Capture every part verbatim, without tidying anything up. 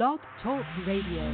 Blog Talk Radio.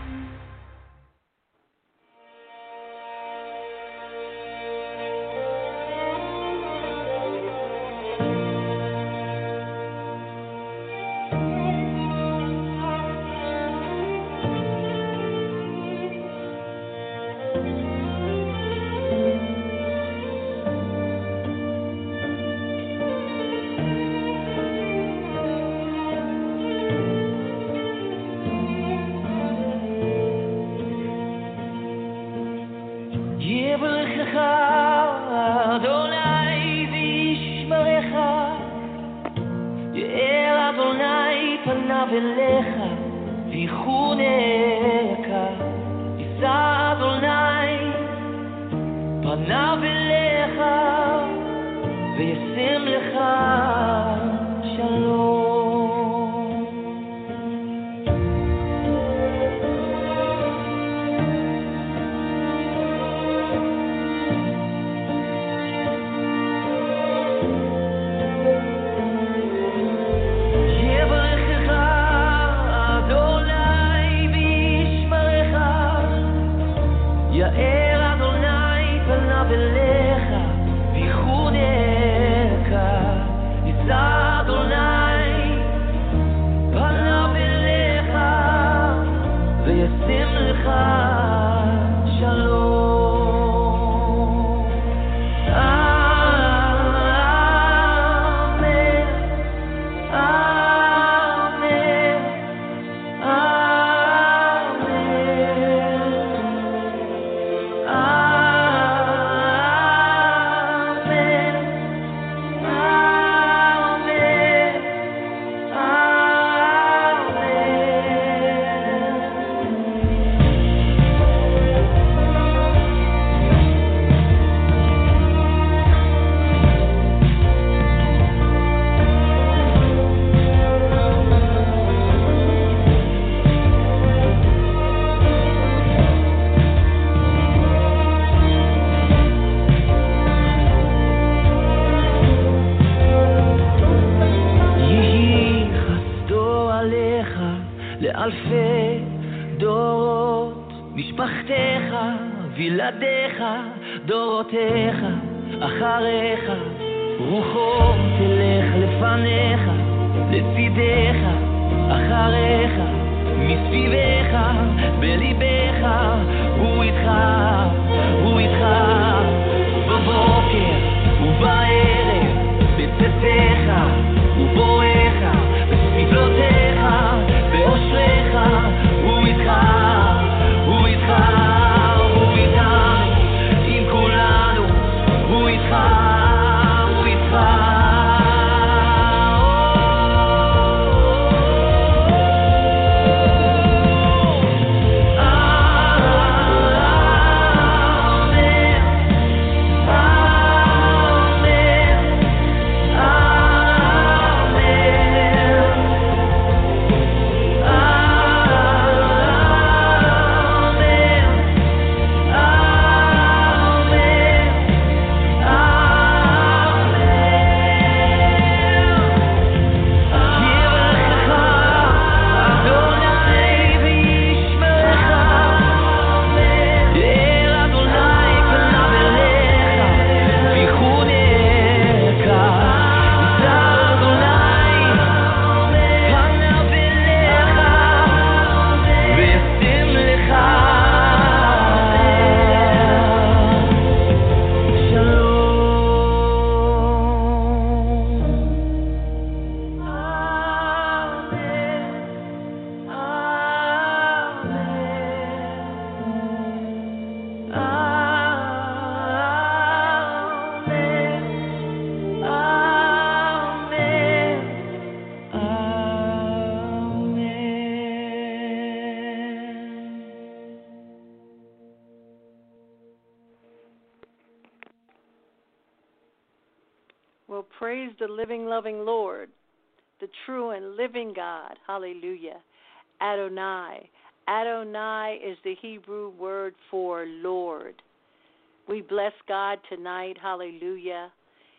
Well, praise the living, loving Lord, the true and living God. Hallelujah. Adonai. Adonai is the Hebrew word for Lord. We bless God tonight. Hallelujah.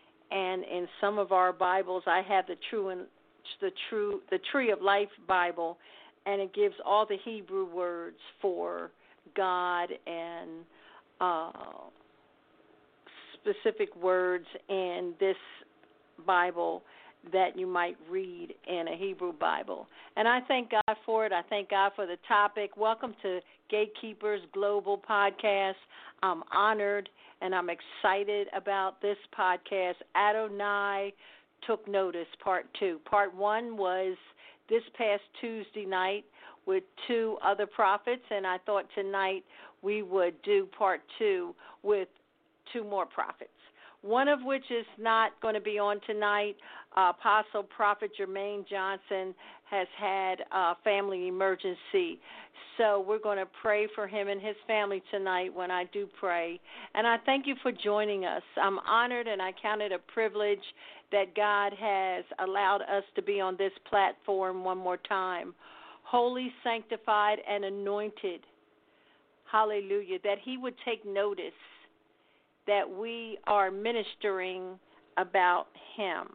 And in some of our Bibles, I have the true and the true the Tree of Life Bible, and it gives all the Hebrew words for God and uh, specific words in this Bible that you might read in a Hebrew Bible. And I thank God for it. I thank God for the topic. Welcome to Gatekeepers Global Podcast. I'm honored and I'm excited about this podcast. Adonai Took Notice, Part two. Part one was this past Tuesday night with two other prophets, and I thought tonight we would do Part two with two more prophets. One of which is not going to be on tonight. Uh, Apostle Prophet Jermaine Johnson has had a family emergency. So we're going to pray for him and his family tonight when I do pray. And I thank you for joining us. I'm honored and I count it a privilege that God has allowed us to be on this platform one more time. Holy, sanctified, and anointed. Hallelujah. That he would take notice that we are ministering about him.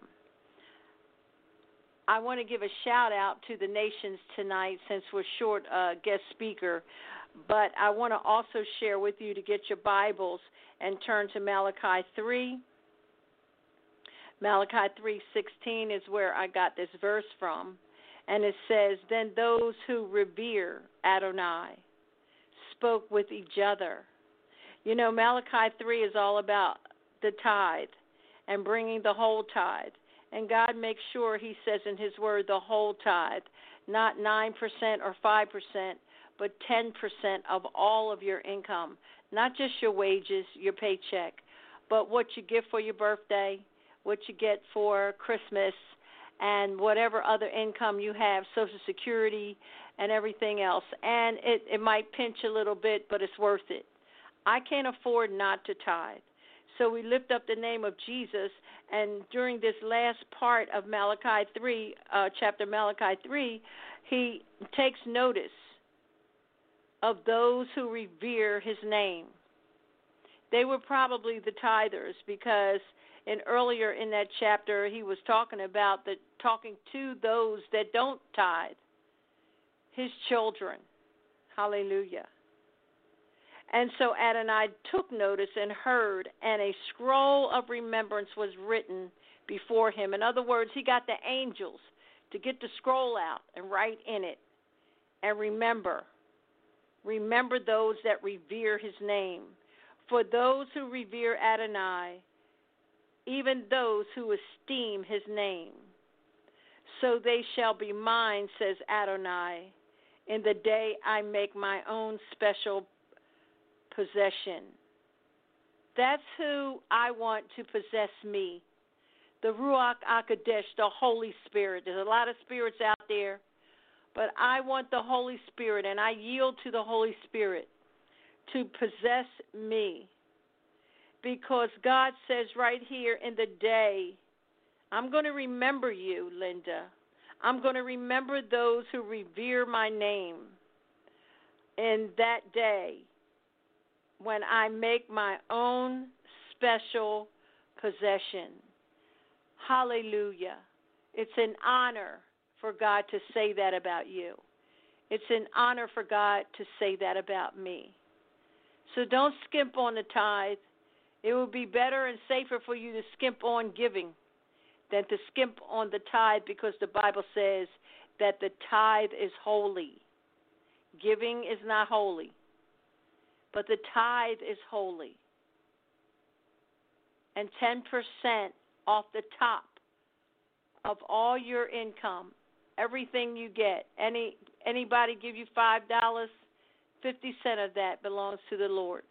I want to give a shout out to the nations tonight since we're short a uh, guest speaker, but I want to also share with you to get your Bibles and turn to Malachi three. Malachi three sixteen is where I got this verse from, and it says, "Then those who revere Adonai spoke with each other." You know, Malachi three is all about the tithe and bringing the whole tithe. And God makes sure he says in his word the whole tithe, not nine percent or five percent, but ten percent of all of your income, not just your wages, your paycheck, but what you give for your birthday, what you get for Christmas, and whatever other income you have, Social Security and everything else. And it, it might pinch a little bit, but it's worth it. I can't afford not to tithe. So we lift up the name of Jesus, and during this last part of Malachi three, uh, chapter Malachi three, he takes notice of those who revere his name. They were probably the tithers, because in earlier in that chapter he was talking about the talking to those that don't tithe, his children. Hallelujah. And so Adonai took notice and heard, and a scroll of remembrance was written before him. In other words, he got the angels to get the scroll out and write in it and remember. Remember those that revere his name. For those who revere Adonai, even those who esteem his name. So they shall be mine, says Adonai, in the day I make my own special possession. That's who I want to possess me. The Ruach HaKodesh, the Holy Spirit. There's a lot of spirits out there, but I want the Holy Spirit, and I yield to the Holy Spirit to possess me. Because God says right here in the day, I'm going to remember you, Linda. I'm going to remember those who revere my name in that day, when I make my own special possession. Hallelujah. It's an honor for God to say that about you. It's an honor for God to say that about me. So don't skimp on the tithe. It would be better and safer for you to skimp on giving than to skimp on the tithe, because the Bible says that the tithe is holy. Giving is not holy, but the tithe is holy. And ten percent off the top of all your income, everything you get, any anybody give you five dollars, fifty cents of that belongs to the Lord.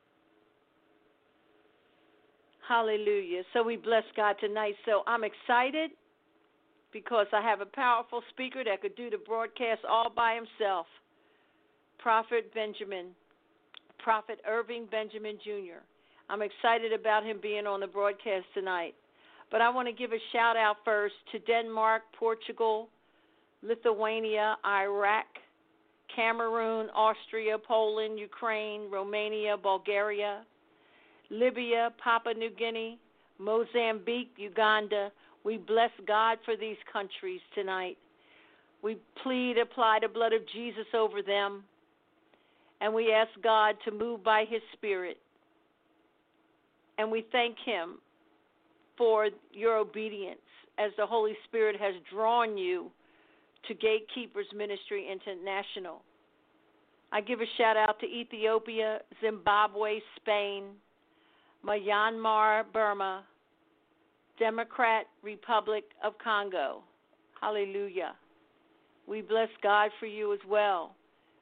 Hallelujah. So we bless God tonight. So I'm excited because I have a powerful speaker that could do the broadcast all by himself. Prophet Benjamin. Prophet Irving Benjamin Junior I'm excited about him being on the broadcast tonight. But I want to give a shout out first to Denmark, Portugal, Lithuania, Iraq, Cameroon, Austria, Poland, Ukraine, Romania, Bulgaria, Libya, Papua New Guinea, Mozambique, Uganda. We bless God for these countries tonight. We plead, apply the blood of Jesus over them, and we ask God to move by his Spirit. And we thank him for your obedience as the Holy Spirit has drawn you to Gatekeepers Ministry International. I give a shout out to Ethiopia, Zimbabwe, Spain, Myanmar, Burma, Democrat Republic of Congo. Hallelujah. We bless God for you as well.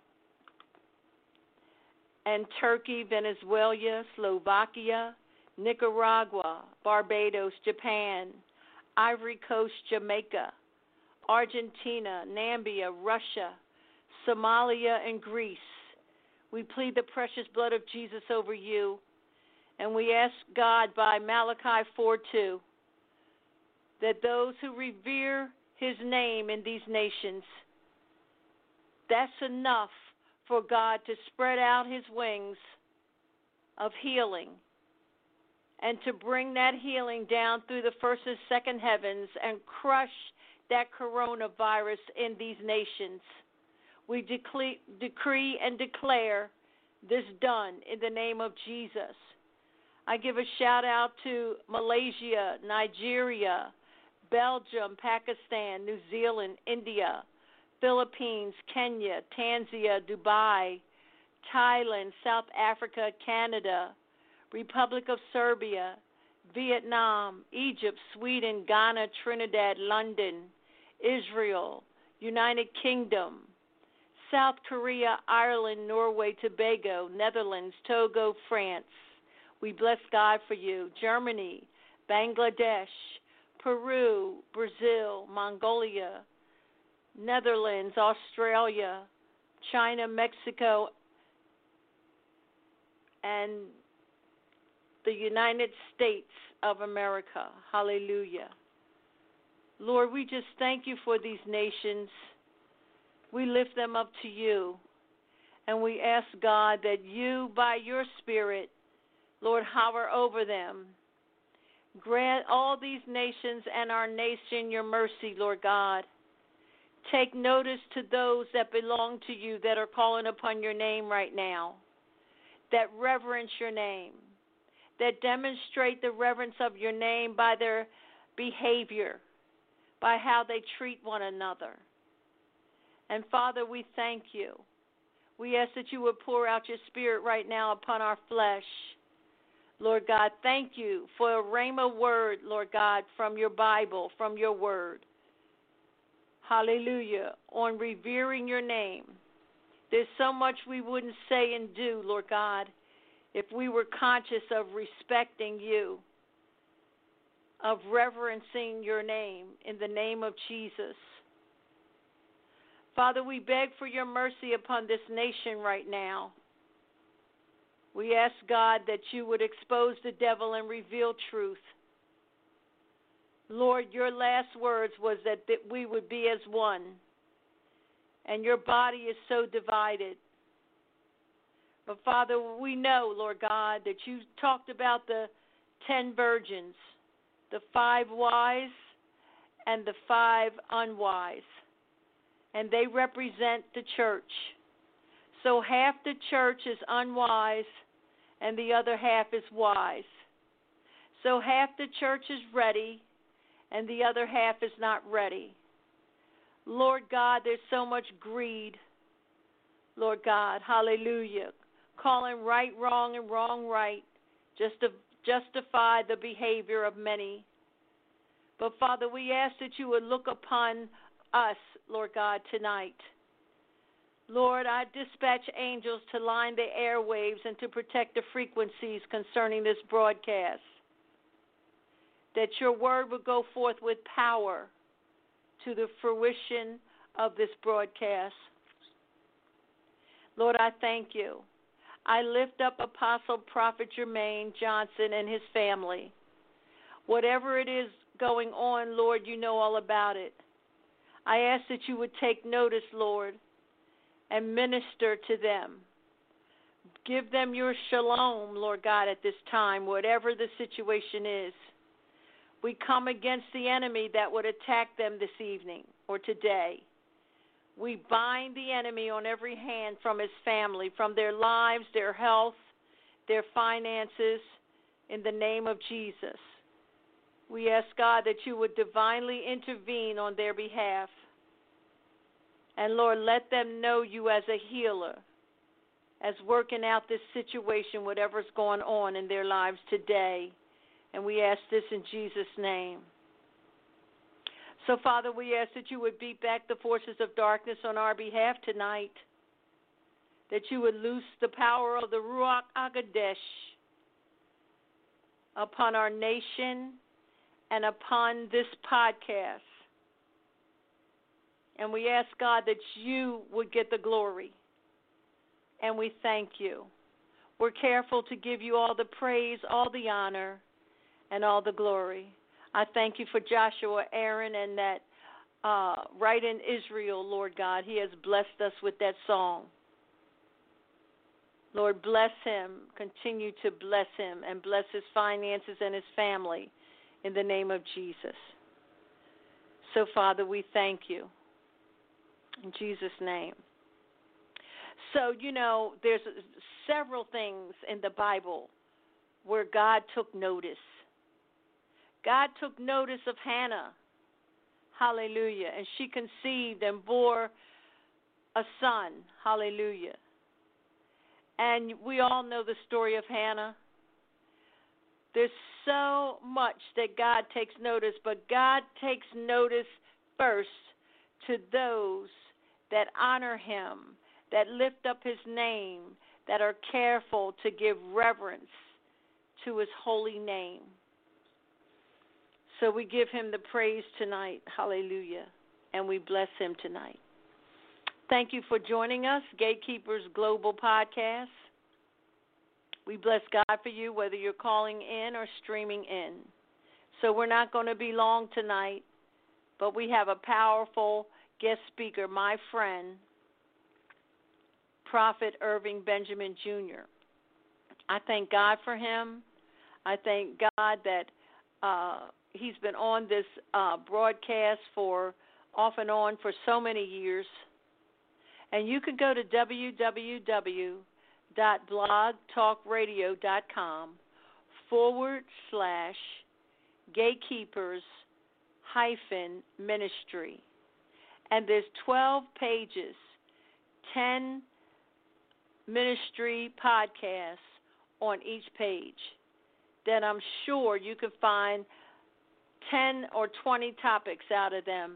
And Turkey, Venezuela, Slovakia, Nicaragua, Barbados, Japan, Ivory Coast, Jamaica, Argentina, Namibia, Russia, Somalia, and Greece. We plead the precious blood of Jesus over you, and we ask God by Malachi four two that those who revere his name in these nations, that's enough for God to spread out his wings of healing and to bring that healing down through the first and second heavens and crush that coronavirus in these nations. We decree, decree and declare this done in the name of Jesus. I give a shout out to Malaysia, Nigeria, Belgium, Pakistan, New Zealand, India, Philippines, Kenya, Tanzania, Dubai, Thailand, South Africa, Canada, Republic of Serbia, Vietnam, Egypt, Sweden, Ghana, Trinidad, London, Israel, United Kingdom, South Korea, Ireland, Norway, Tobago, Netherlands, Togo, France. We bless God for you. Germany, Bangladesh, Peru, Brazil, Mongolia, Netherlands, Australia, China, Mexico, and the United States of America. Hallelujah. Lord, we just thank you for these nations. We lift them up to you, and we ask, God, that you, by your Spirit, Lord, hover over them. Grant all these nations and our nation your mercy, Lord God. Take notice to those that belong to you that are calling upon your name right now, that reverence your name, that demonstrate the reverence of your name by their behavior, by how they treat one another. And Father, we thank you. We ask that you would pour out your Spirit right now upon our flesh. Lord God, thank you for a rhema word, Lord God, from your Bible, from your word. Hallelujah. On revering your name. There's so much we wouldn't say and do, Lord God, if we were conscious of respecting you, of reverencing your name in the name of Jesus. Father, we beg for your mercy upon this nation right now. We ask, God, that you would expose the devil and reveal truth. Lord, your last words was that, that we would be as one, and your body is so divided. But, Father, we know, Lord God, that you talked about the ten virgins, the five wise and the five unwise, and they represent the church. So half the church is unwise and the other half is wise. So half the church is ready and the other half is not ready. Lord God, there's so much greed. Lord God, hallelujah. Calling right wrong and wrong right just to justify the behavior of many. But Father, we ask that you would look upon us, Lord God, tonight. Lord, I dispatch angels to line the airwaves and to protect the frequencies concerning this broadcast. That your word would go forth with power to the fruition of this broadcast. Lord, I thank you. I lift up Apostle Prophet Jermaine Johnson and his family. Whatever it is going on, Lord, you know all about it. I ask that you would take notice, Lord, and minister to them. Give them your shalom, Lord God, at this time, whatever the situation is. We come against the enemy that would attack them this evening or today. We bind the enemy on every hand from his family, from their lives, their health, their finances, in the name of Jesus. We ask, God, that you would divinely intervene on their behalf. And, Lord, let them know you as a healer, as working out this situation, whatever's going on in their lives today. And we ask this in Jesus' name. So, Father, we ask that you would beat back the forces of darkness on our behalf tonight, that you would loose the power of the Ruach HaKodesh upon our nation and upon this podcast. And we ask, God, that you would get the glory. And we thank you. We're careful to give you all the praise, all the honor, and all the glory. I thank you for Joshua Aaron and that uh, right in Israel, Lord God. He has blessed us with that song. Lord, bless him. Continue to bless him and bless his finances and his family in the name of Jesus. So, Father, we thank you in Jesus' name. So, you know, there's several things in the Bible where God took notice. God took notice of Hannah. Hallelujah. And she conceived and bore a son. Hallelujah. And we all know the story of Hannah. There's so much that God takes notice, but God takes notice first to those that honor him, that lift up his name, that are careful to give reverence to his holy name. So we give him the praise tonight. Hallelujah. And we bless him tonight. Thank you for joining us, Gatekeepers Global Podcast. We bless God for you, whether you're calling in or streaming in. So we're not going to be long tonight, but we have a powerful guest speaker, my friend, Prophet Irving Benjamin Junior I thank God for him. I thank God that uh, he's been on this uh, broadcast for off and on for so many years. And you can go to www.blogtalkradio.com forward slash gatekeepers hyphen ministry. And there's twelve pages, ten ministry podcasts on each page. Then I'm sure you can find ten or twenty topics out of them.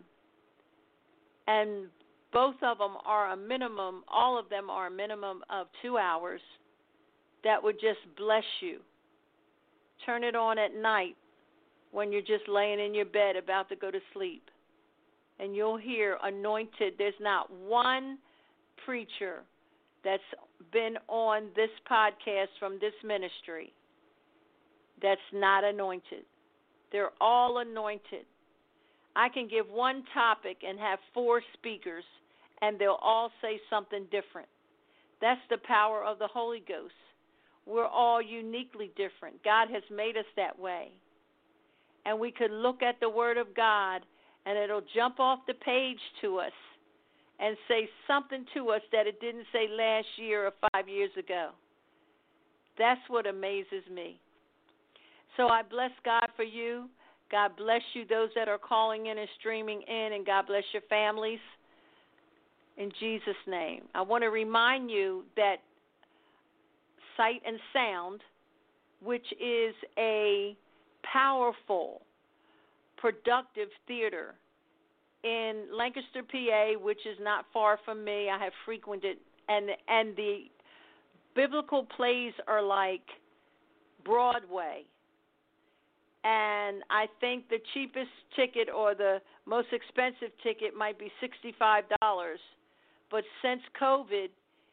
And both of them are a minimum, all of them are a minimum of two hours that would just bless you. Turn it on at night when you're just laying in your bed about to go to sleep. And you'll hear anointed. There's not one preacher that's been on this podcast from this ministry that's not anointed. They're all anointed. I can give one topic and have four speakers, and they'll all say something different. That's the power of the Holy Ghost. We're all uniquely different. God has made us that way. And we could look at the Word of God, and it'll jump off the page to us and say something to us that it didn't say last year or five years ago. That's what amazes me. So I bless God for you. God bless you, those that are calling in and streaming in, and God bless your families. In Jesus' name. I want to remind you that Sight and Sound, which is a powerful, productive theater in Lancaster, P A, which is not far from me. I have frequented, and and the biblical plays are like Broadway. And I think the cheapest ticket or the most expensive ticket might be sixty-five dollars. But since COVID,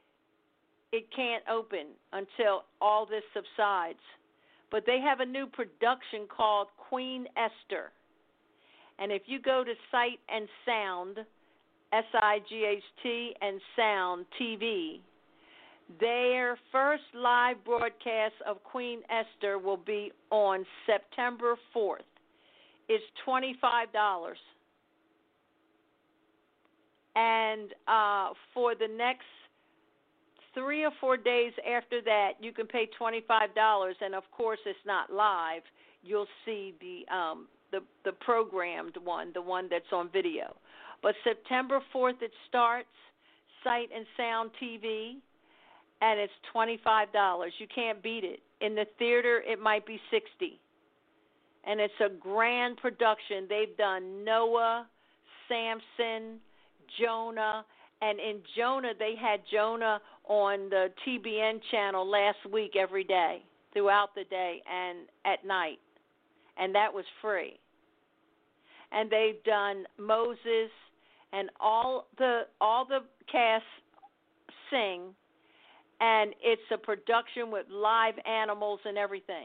it can't open until all this subsides. But they have a new production called Queen Esther. And if you go to Sight and Sound, S I G H T and Sound T V, their first live broadcast of Queen Esther will be on September fourth. It's twenty-five dollars. And uh, for the next three or four days after that, you can pay twenty-five dollars, and of course, it's not live. You'll see the um, the the programmed one, the one that's on video. But September fourth, it starts, Sight and Sound T V, and it's twenty-five dollars. You can't beat it. In the theater, it might be sixty dollars. And it's a grand production. They've done Noah, Samson, Jonah, and in Jonah, they had Jonah on the T B N channel last week every day, throughout the day and at night, and that was free. And they've done Moses, and all the all the cast sing, and it's a production with live animals and everything.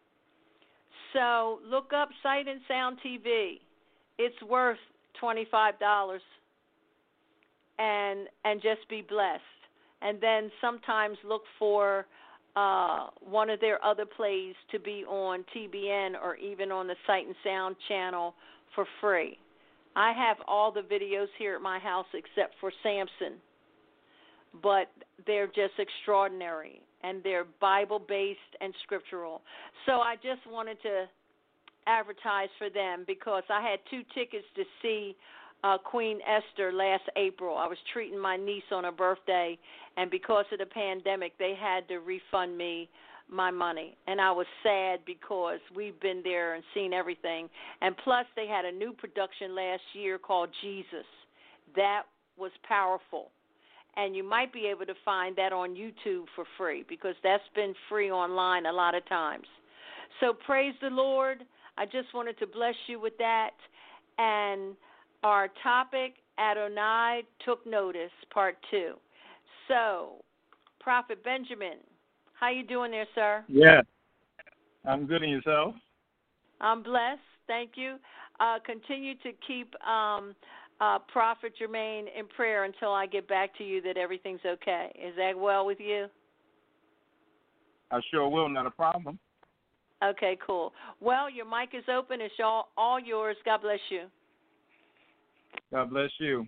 So look up Sight and Sound T V. It's worth twenty-five dollars, and and just be blessed. And then sometimes look for uh, one of their other plays to be on T B N or even on the Sight and Sound channel for free. I have all the videos here at my house except for Samson, but they're just extraordinary, and they're Bible-based and scriptural. So I just wanted to advertise for them because I had two tickets to see uh, Queen Esther last April. I was treating my niece on her birthday, and because of the pandemic, they had to refund me my money. And I was sad because we've been there and seen everything. And plus, they had a new production last year called Jesus. That was powerful. And you might be able to find that on YouTube for free because that's been free online a lot of times. So praise the Lord. I just wanted to bless you with that. And our topic, Adonai took notice, part two. So, Prophet Benjamin, how you doing there, sir? Yeah, I'm good. And yourself? I'm blessed. Thank you. Uh, continue to keep um, uh, Prophet Jermaine in prayer until I get back to you that everything's okay. Is that well with you? I sure will. Not a problem. Okay, cool. Well, your mic is open. It's all, all yours. God bless you. God bless you.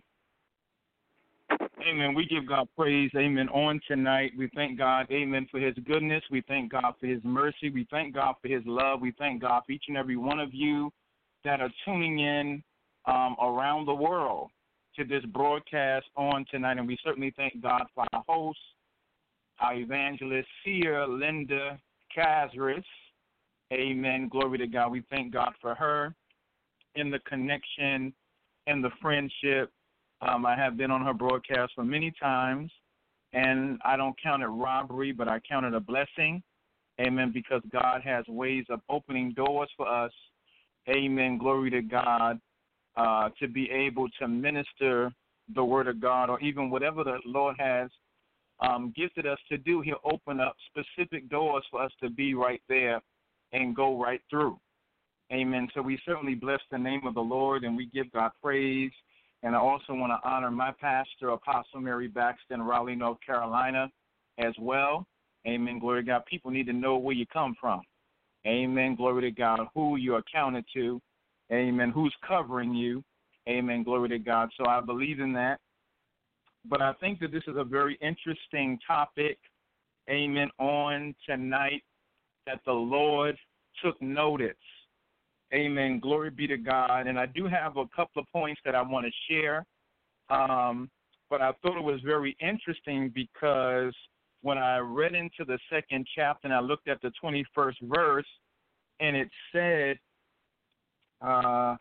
Amen. We give God praise, amen, on tonight. We thank God, amen, for his goodness. We thank God for his mercy. We thank God for his love. We thank God for each and every one of you that are tuning in um, around the world to this broadcast on tonight. And we certainly thank God for our host, our evangelist, Seer Linda Casris. Amen. Glory to God. We thank God for her in the connection and the friendship. Um, I have been on her broadcast for many times, and I don't count it robbery, but I count it a blessing. Amen, because God has ways of opening doors for us. Amen, glory to God, uh, to be able to minister the word of God or even whatever the Lord has um, gifted us to do. He'll open up specific doors for us to be right there and go right through. Amen. So we certainly bless the name of the Lord, and we give God praise. And I also want to honor my pastor, Apostle Mary Baxter in Raleigh, North Carolina, as well. Amen. Glory to God. People need to know where you come from. Amen. Glory to God. Who you're accounted to. Amen. Who's covering you. Amen. Glory to God. So I believe in that. But I think that this is a very interesting topic. Amen. On tonight, that the Lord took notice. Amen. Glory be to God. And I do have a couple of points that I want to share. Um, but I thought it was very interesting because when I read into the second chapter and I looked at the twenty-first verse, and it said, uh,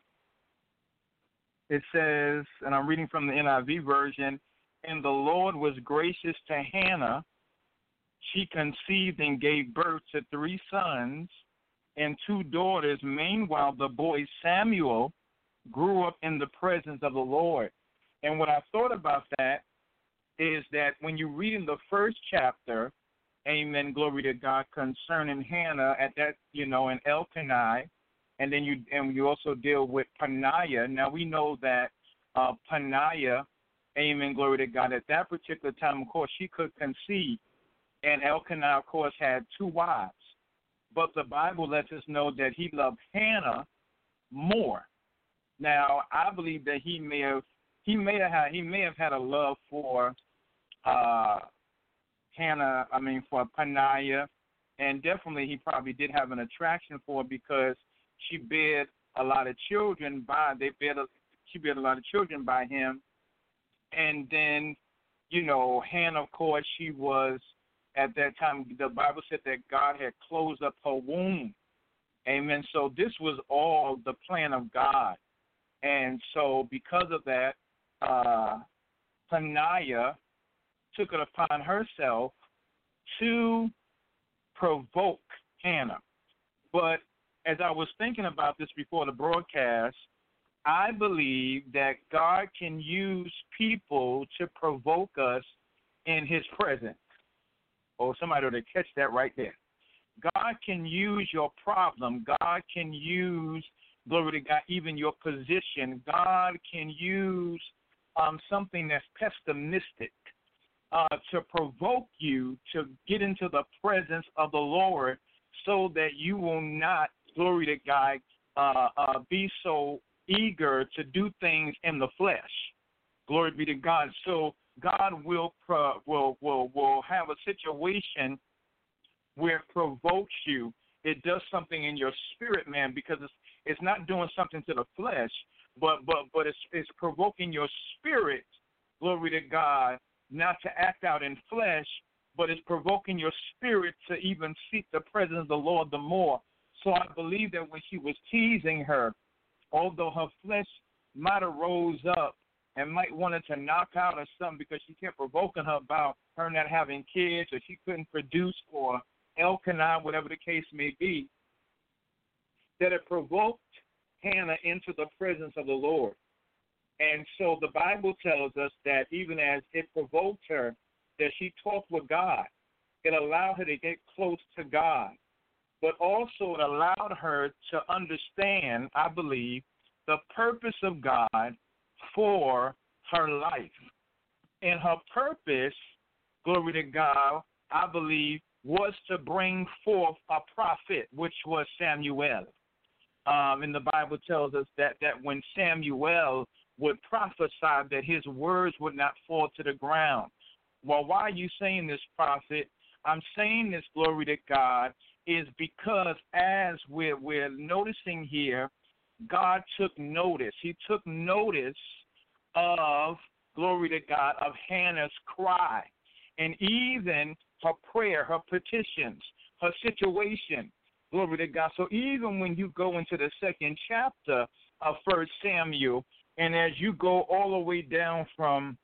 it says, and I'm reading from the N I V version, and the Lord was gracious to Hannah. She conceived and gave birth to three sons and two daughters. Meanwhile, the boy Samuel grew up in the presence of the Lord. And what I thought about that is that when you read in the first chapter, amen, glory to God, concerning Hannah at that, you know, in Elkanah, and then you and you also deal with Paniah. Now we know that uh, Paniah, amen, glory to God, at that particular time, of course, she could conceive. And Elkanah, of course, had two wives. But the Bible lets us know that he loved Hannah more. Now, I believe that he may have he may have had, he may have had a love for uh, Hannah. I mean, for Peninnah, and definitely he probably did have an attraction for her because she bared a lot of children by they bared a, she bared a lot of children by him, and then you know Hannah, of course, she was at that time. The Bible said that God had closed up her womb. Amen. So this was all the plan of God, and so because of that, uh, Peninnah took it upon herself to provoke Hannah. But as I was thinking about this before the broadcast, I believe that God can use people to provoke us in his presence. Oh, somebody ought to catch that right there. God can use your problem. God can use, glory to God, even your position. God can use um, something that's pessimistic uh, to provoke you to get into the presence of the Lord so that you will not, glory to God, uh, uh, be so eager to do things in the flesh. Glory be to God. So God will pro- will will will have a situation where it provokes you. It does something in your spirit, man, because it's it's not doing something to the flesh, but but but it's it's provoking your spirit. Glory to God, not to act out in flesh, but it's provoking your spirit to even seek the presence of the Lord the more. So I believe that when she was teasing her, although her flesh might have rose up and might wanted to knock out or something because she kept provoking her about her not having kids or she couldn't produce for Elkanah, whatever the case may be, that it provoked Hannah into the presence of the Lord. And so the Bible tells us that even as it provoked her, that she talked with God. It allowed her to get close to God. But also it allowed her to understand, I believe, the purpose of God for her life. And her purpose, glory to God, I believe, was to bring forth a prophet, which was Samuel. Um, and the Bible tells us that, that when Samuel would prophesy, that his words would not fall to the ground. Well, why are you saying this, prophet? I'm saying this, glory to God, is because as we're, we're noticing here, God took notice. He took notice of, glory to God, of Hannah's cry. And even her prayer, her petitions, her situation, glory to God. So even when you go into the second chapter of First Samuel, and as you go all the way down from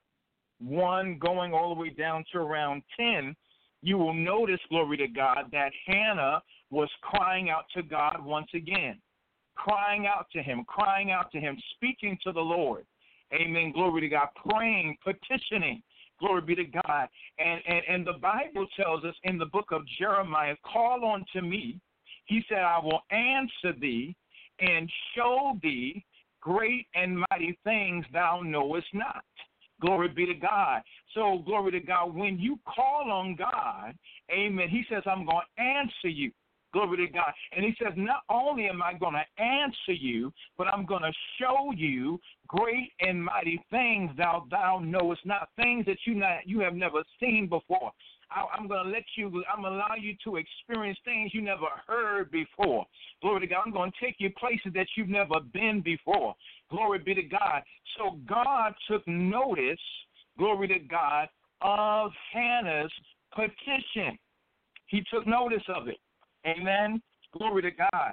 one, going all the way down to around ten, you will notice, glory to God, that Hannah was crying out to God once again, crying out to him, crying out to him, speaking to the Lord. Amen. Glory to God, praying, petitioning. Glory be to God. And, and, and the Bible tells us in the book of Jeremiah, call unto me. He said, I will answer thee and show thee great and mighty things thou knowest not. Glory be to God. So, glory to God, when you call on God, amen, he says, I'm going to answer you. Glory to God. And he says, not only am I going to answer you, but I'm going to show you great and mighty things thou thou knowest not, things that you not you have never seen before. I, I'm going to let you, I'm going to allow you to experience things you never heard before. Glory to God. I'm going to take you places that you've never been before. Glory be to God. So God took notice, glory to God, of Hannah's petition. He took notice of it. Amen. Glory to God.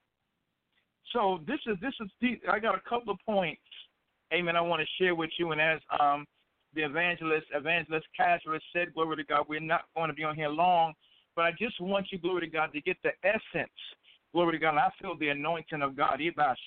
So this is this is the, I got a couple of points, amen, I want to share with you. And as um the evangelist, evangelist Casualist said, glory to God, we're not going to be on here long, but I just want you, glory to God, to get the essence, glory to God. And I feel the anointing of God.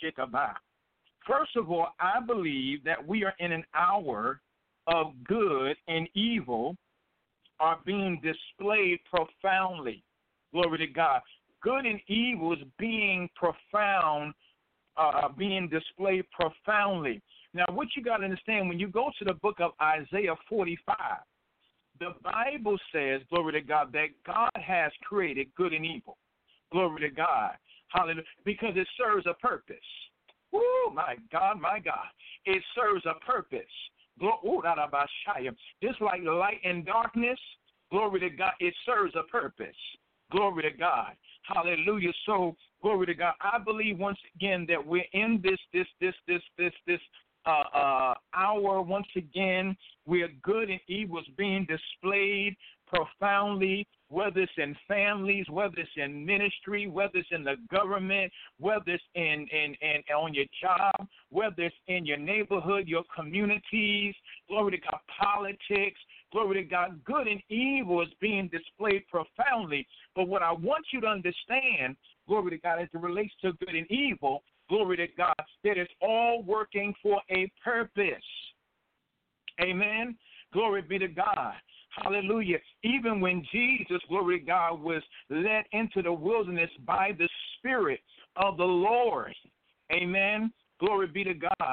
First of all, I believe that we are in an hour of good and evil are being displayed profoundly. Glory to God. Good and evil is being profound, uh, being displayed profoundly. Now, what you got to understand, when you go to the book of Isaiah forty-five, the Bible says, glory to God, that God has created good and evil. Glory to God. Hallelujah. Because it serves a purpose. Oh, my God, my God. It serves a purpose. Ooh, just like light and darkness, glory to God, it serves a purpose. Glory to God. Hallelujah. So, glory to God. I believe once again that we're in this, this, this, this, this, this uh, uh, hour. Once again, where good and evil is being displayed profoundly, whether it's in families, whether it's in ministry, whether it's in the government, whether it's in, in, in on your job, whether it's in your neighborhood, your communities, glory to God, politics, glory to God, good and evil is being displayed profoundly. But what I want you to understand, glory to God, as it relates to good and evil, glory to God, that it's all working for a purpose. Amen. Glory be to God. Hallelujah. Even when Jesus, glory to God, was led into the wilderness by the Spirit of the Lord. Amen. Glory be to God.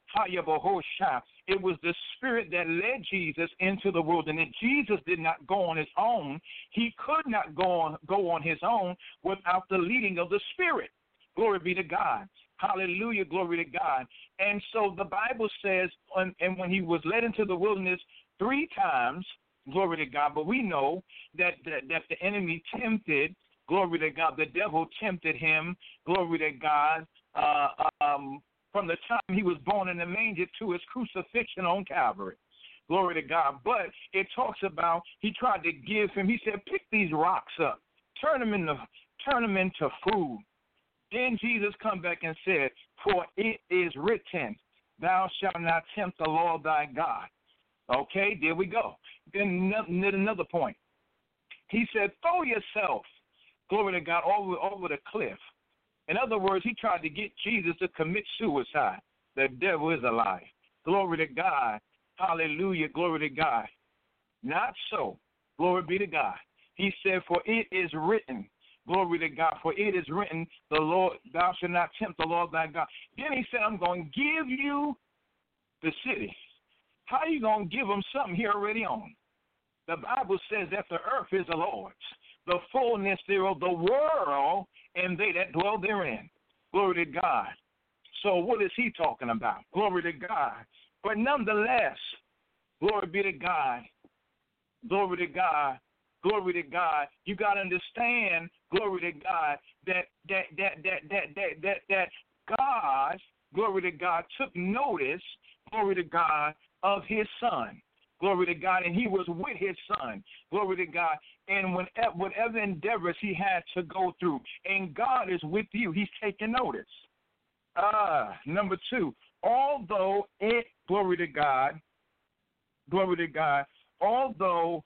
It was the Spirit that led Jesus into the wilderness. Jesus did not go on his own. He could not go on, go on his own without the leading of the Spirit. Glory be to God. Hallelujah. Glory to God. And so the Bible says, and when he was led into the wilderness three times, glory to God, but we know that, that, that the enemy tempted, glory to God, the devil tempted him, glory to God, uh, um, from the time he was born in the manger to his crucifixion on Calvary. Glory to God. But it talks about he tried to give him, he said, pick these rocks up, turn them into, turn them into food. Then Jesus come back and said, for it is written, thou shalt not tempt the Lord thy God. Okay, there we go. Then another point. He said, throw yourself, glory to God, over, over the cliff. In other words, he tried to get Jesus to commit suicide. The devil is a lie. Glory to God. Hallelujah. Glory to God. Not so. Glory be to God. He said, for it is written, glory to God, for it is written, the Lord, thou shalt not tempt the Lord thy God. Then he said, I'm going to give you the city. How are you going to give him something he already owns? The Bible says that the earth is the Lord's, the fullness thereof, the world, and they that dwell therein. Glory to God. So what is he talking about? Glory to God. But nonetheless, glory be to God. Glory to God. Glory to God. You got to understand, glory to God, that that that that that that that that God, glory to God, took notice, glory to God, of his son. Glory to God, and he was with his son. Glory to God. And whenever, whatever endeavors he had to go through, and God is with you, he's taking notice. Uh, number two, although it, glory to God, glory to God, although,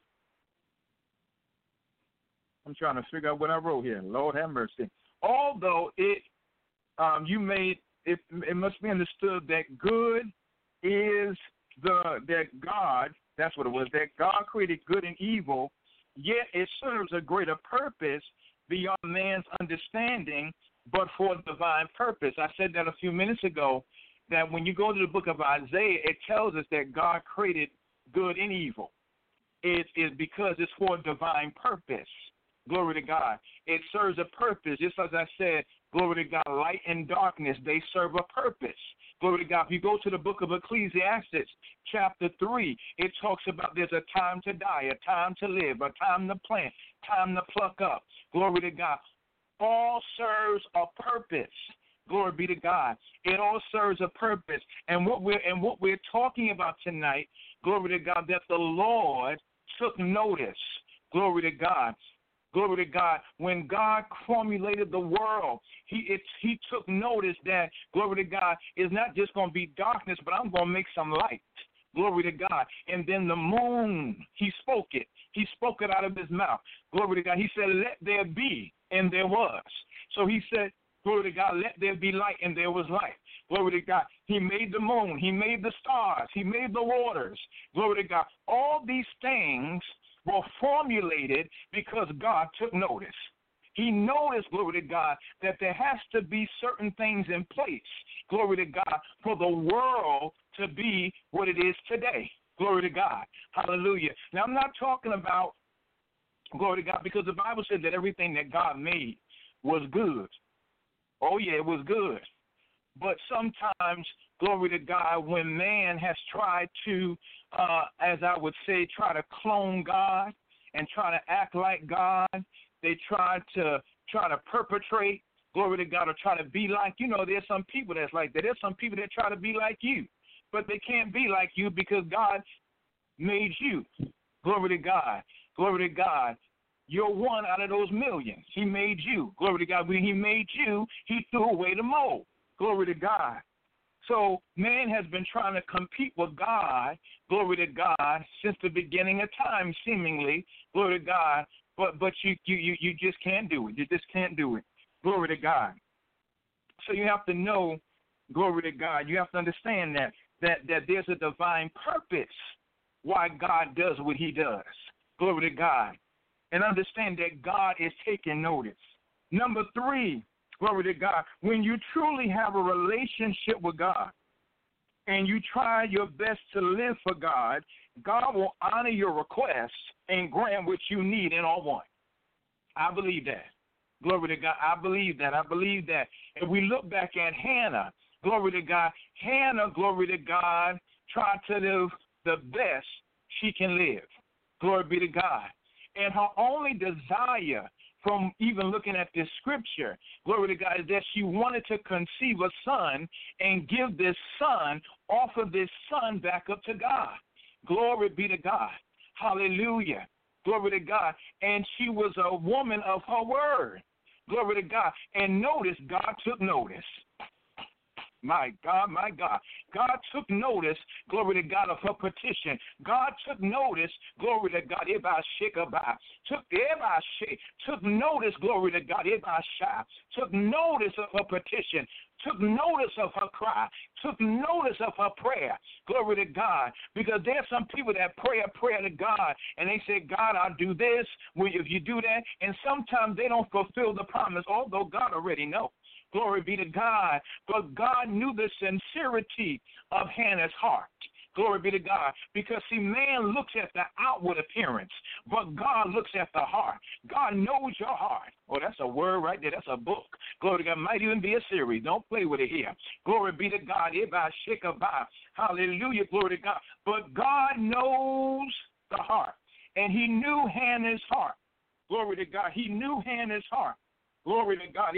I'm trying to figure out what I wrote here. Lord have mercy. Although it, um, you made, it, it must be understood that good is the, that God, that's what it was, that God created good and evil, yet it serves a greater purpose beyond man's understanding, but for divine purpose. I said that a few minutes ago, that when you go to the book of Isaiah, it tells us that God created good and evil. It is because it's for divine purpose. Glory to God. It serves a purpose. Just as I said, glory to God, light and darkness, they serve a purpose. Glory to God. If you go to the book of Ecclesiastes, chapter three, it talks about there's a time to die, a time to live, a time to plant, time to pluck up. Glory to God. All serves a purpose. Glory be to God. It all serves a purpose. And what we're and what we're talking about tonight, glory to God, that the Lord took notice. Glory to God. Glory to God. When God formulated the world, he it, he took notice that, glory to God, it's not just going to be darkness, but I'm going to make some light. Glory to God. And then the moon, he spoke it. He spoke it out of his mouth. Glory to God. He said, let there be, and there was. So he said, glory to God, let there be light, and there was light. Glory to God. He made the moon. He made the stars. He made the waters. Glory to God. All these things were formulated because God took notice. He noticed, glory to God, that there has to be certain things in place, glory to God, for the world to be what it is today. Glory to God. Hallelujah. Now, I'm not talking about, glory to God, because the Bible said that everything that God made was good. Oh, yeah, it was good. But sometimes, glory to God, when man has tried to, uh, as I would say, try to clone God and try to act like God, they try to try to perpetrate, glory to God, or try to be like, you know, there's some people that's like that. There's some people that try to be like you, but they can't be like you because God made you. Glory to God. Glory to God. You're one out of those millions. He made you. Glory to God. When he made you, he threw away the mold. Glory to God. So man has been trying to compete with God, glory to God, since the beginning of time, seemingly, glory to God. But but you you you, you just can't do it. You just can't do it. Glory to God. So you have to know, glory to God. You have to understand that that that there's a divine purpose why God does what he does. Glory to God. And understand that God is taking notice. Number three, glory to God, when you truly have a relationship with God and you try your best to live for God, God will honor your requests and grant what you need in all one. I believe that. Glory to God. I believe that. I believe that. If we look back at Hannah, glory to God, Hannah, glory to God, tried to live the best she can live. Glory be to God. And her only desire from even looking at this scripture, glory to God, is that she wanted to conceive a son and give this son, offer this son back up to God. Glory be to God. Hallelujah. Glory to God. And she was a woman of her word. Glory to God. And notice, God took notice. My God, my God. God took notice, glory to God, of her petition. God took notice, glory to God, took took notice, glory to God, took notice of her petition, took notice of her cry, took notice of her prayer, glory to God, because there's some people that pray a prayer to God, and they say, God, I'll do this, if you do that, and sometimes they don't fulfill the promise, although God already knows. Glory be to God. But God knew the sincerity of Hannah's heart. Glory be to God. Because, see, man looks at the outward appearance, but God looks at the heart. God knows your heart. Oh, that's a word right there. That's a book. Glory to God. Might even be a series. Don't play with it here. Glory be to God. Hallelujah. Glory to God. But God knows the heart. And he knew Hannah's heart. Glory to God. He knew Hannah's heart. Glory to God.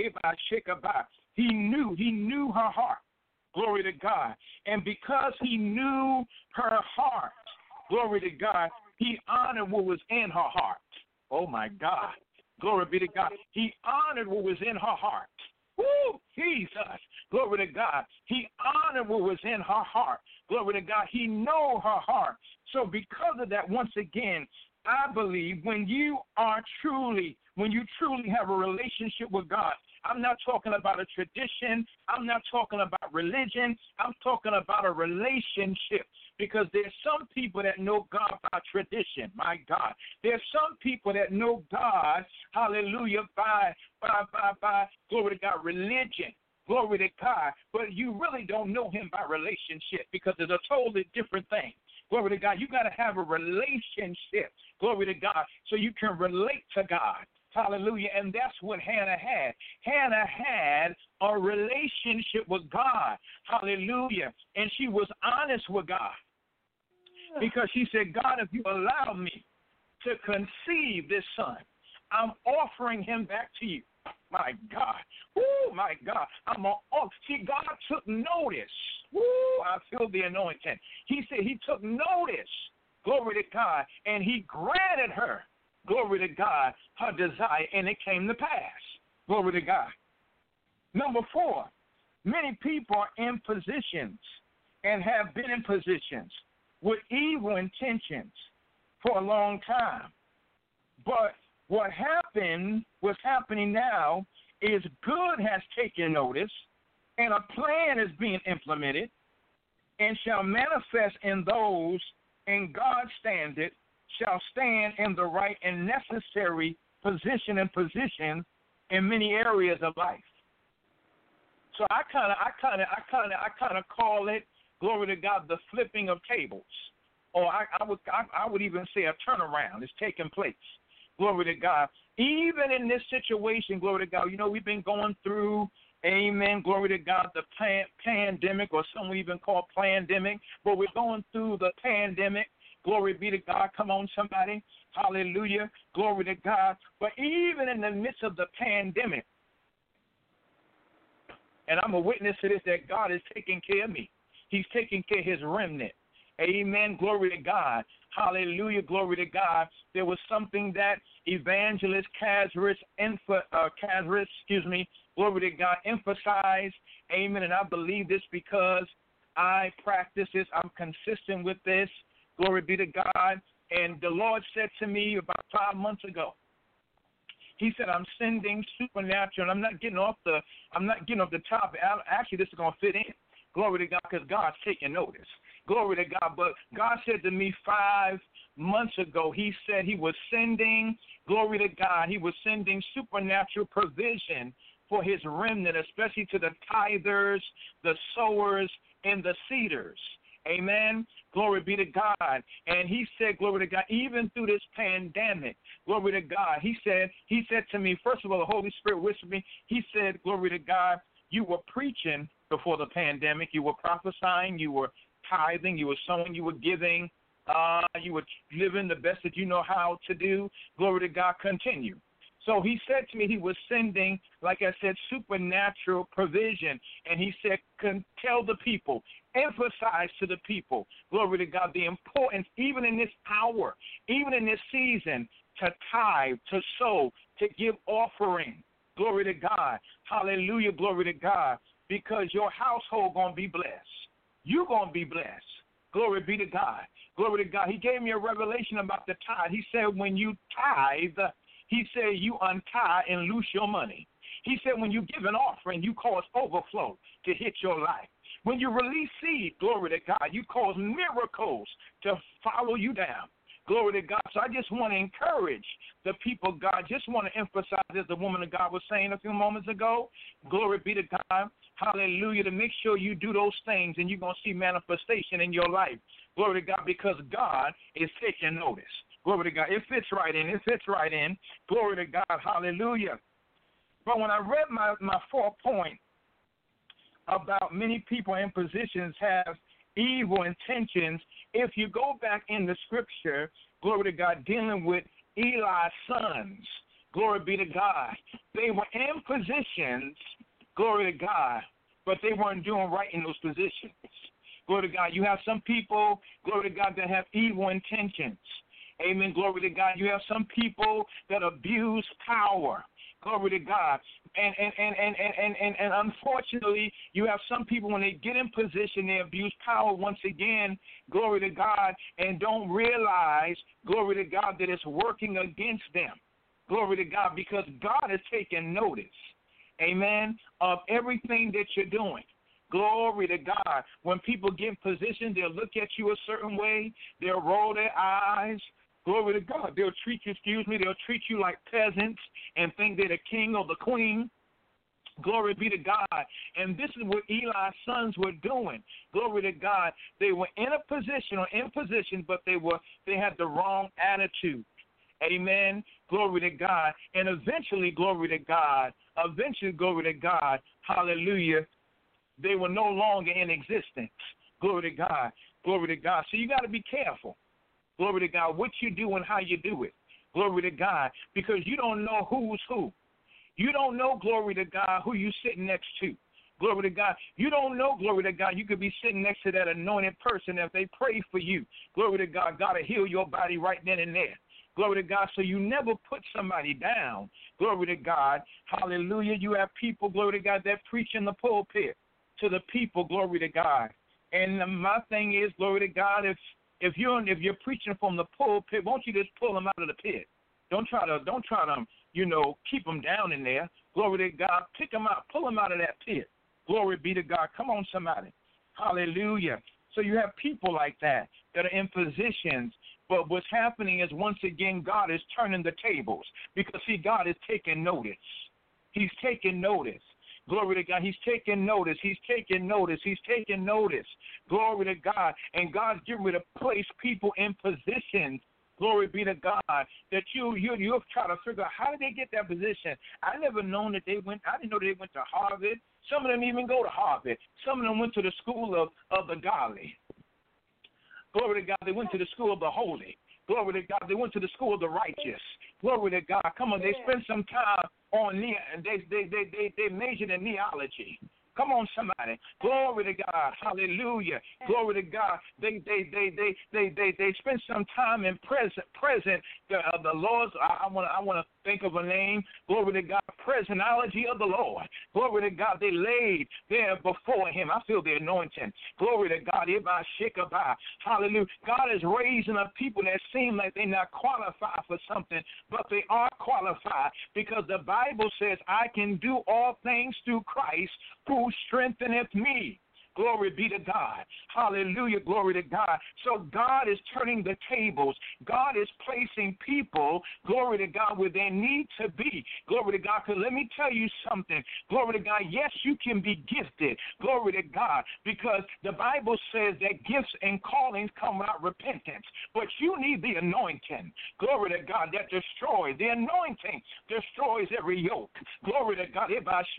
He knew, he knew her heart. Glory to God. And because he knew her heart, glory to God, he honored what was in her heart. Oh, my God. Glory be to God. He honored what was in her heart. Woo, Jesus. Glory to God. He honored what was in her heart. Glory to God. He knew her heart. So because of that, once again, I believe when you are truly, when you truly have a relationship with God, I'm not talking about a tradition. I'm not talking about religion. I'm talking about a relationship, because there's some people that know God by tradition. My God. There's some people that know God, hallelujah, by, by, by, by, glory to God, religion. Glory to God. But you really don't know him by relationship, because it's a totally different thing. Glory to God. You got to have a relationship. Glory to God. So you can relate to God. Hallelujah. And that's what Hannah had. Hannah had a relationship with God. Hallelujah. And she was honest with God, because she said, God, if you allow me to conceive this son, I'm offering him back to you. My God. Oh, my God. I'm a, oh, see, God took notice. Woo, I feel the anointing. He said he took notice. Glory to God. And he granted her, glory to God, her desire, and it came to pass. Glory to God. Number four, many people are in positions and have been in positions with evil intentions for a long time. But what happened, what's happening now, is good has taken notice, and a plan is being implemented, and shall manifest in those in God's standard, shall stand in the right and necessary position and position in many areas of life. So I kind of, I kind of, I kind of, I kind of call it, glory to God, the flipping of tables, or I, I would, I, I would even say a turnaround is taking place. Glory to God. Even in this situation, glory to God, you know, we've been going through Amen. Glory to God. The pan- pandemic, or some even call pandemic, but we're going through the pandemic. Glory be to God. Come on, somebody. Hallelujah. Glory to God. But even in the midst of the pandemic, and I'm a witness to this, that God is taking care of me. He's taking care of his remnant. Amen. Glory to God. Hallelujah. Glory to God. There was something that Evangelist Casris, uh, Casris, excuse me, glory to God, emphasized. Amen. And I believe this because I practice this. I'm consistent with this. Glory be to God. And the Lord said to me about five months ago, he said, I'm sending supernatural. And I'm not getting off the, I'm not getting off the top. Actually, this is going to fit in. Glory to God, because God's taking notice. Glory to God. But God said to me five months ago, he said he was sending, glory to God, he was sending supernatural provision for his remnant, especially to the tithers, the sowers, and the seeders. Amen. Glory be to God. And he said, glory to God, even through this pandemic, glory to God, he said, he said to me, first of all, the Holy Spirit whispered me, he said, glory to God, you were preaching before the pandemic, you were prophesying, you were tithing, you were sowing, you were giving, uh, you were living the best that you know how to do. Glory to God, continue. So he said to me he was sending, like I said, supernatural provision. And he said, can tell the people, emphasize to the people, glory to God, the importance, even in this hour, even in this season, to tithe, to sow, to give offering. Glory to God. Hallelujah, glory to God, because your household going to be blessed. You're going to be blessed. Glory be to God. Glory to God. He gave me a revelation about the tithe. He said when you tithe, he said you untie and loose your money. He said when you give an offering, you cause overflow to hit your life. When you release seed, glory to God, you cause miracles to follow you down. Glory to God. So I just want to encourage the people, God. Just want to emphasize, as the woman of God was saying a few moments ago, glory be to God. Hallelujah. To make sure you do those things and you're going to see manifestation in your life. Glory to God, because God is taking notice. Glory to God. It fits right in. It fits right in. Glory to God. Hallelujah. But when I read my, my fourth point about many people in positions have evil intentions, if you go back in the scripture, glory to God, dealing with Eli's sons, glory be to God, they were in positions, glory to God, but they weren't doing right in those positions. Glory to God. You have some people, glory to God, that have evil intentions. Amen. Glory to God. You have some people that abuse power. Glory to God. And and, and, and, and, and, and unfortunately, you have some people, when they get in position, they abuse power once again, glory to God, and don't realize, glory to God, that it's working against them. Glory to God, because God is taking notice, amen, of everything that you're doing. Glory to God. When people get in position, they'll look at you a certain way. They'll roll their eyes. Glory to God. They'll treat you, excuse me, they'll treat you like peasants and think they're the king or the queen. Glory be to God. And this is what Eli's sons were doing. Glory to God. They were in a position or in position, but they were they had the wrong attitude. Amen. Glory to God. And eventually, glory to God, eventually, glory to God, hallelujah, they were no longer in existence. Glory to God. Glory to God. So you got to be careful. Glory to God, what you do and how you do it. Glory to God, because you don't know who's who. You don't know, glory to God, who you're sitting next to. Glory to God. You don't know, glory to God, you could be sitting next to that anointed person. If they pray for you, glory to God, God will heal your body right then and there. Glory to God. So you never put somebody down. Glory to God. Hallelujah. You have people, glory to God, that preach in the pulpit to the people, glory to God. And my thing is, glory to God, if If you're if you're preaching from the pulpit, won't you just pull them out of the pit? Don't try to don't try to you know keep them down in there. Glory to God, pick them out, pull them out of that pit. Glory be to God. Come on, somebody, hallelujah. So you have people like that that are in positions, but what's happening is once again God is turning the tables because see God is taking notice. He's taking notice. Glory to God. He's taking notice. He's taking notice. He's taking notice. Glory to God. And God's getting ready to place people in positions, Glory be to God. That you you you'll try to figure out how did they get that position. I never known that they went. I didn't know they went to Harvard. Some of them even go to Harvard. Some of them went to the school of of the godly. Glory to God. They went to the school of the holy. Glory to God. They went to the school of the righteous. Glory to God. Come on, they spent some time on ne- they they they they, they majored in neology. Come on, somebody. Glory to God. Hallelujah. Glory to God. They they they they they they, they spend some time in present present the uh, the Lord's. I want I want to think of a name. Glory to God. Presentology of the Lord. Glory to God. They laid there before Him. I feel the anointing. Glory to God. Hallelujah. God is raising up people that seem like they're not qualified for something, but they are qualified because the Bible says, "I can do all things through Christ who strengtheneth me." Glory be to God. Hallelujah. Glory to God. So God is turning the tables. God is placing people, glory to God, where they need to be. Glory to God. Because let me tell you something. Glory to God. Yes, you can be gifted. Glory to God. Because the Bible says that gifts and callings come without repentance. But you need the anointing. Glory to God. That destroys. The anointing destroys every yoke. Glory to God.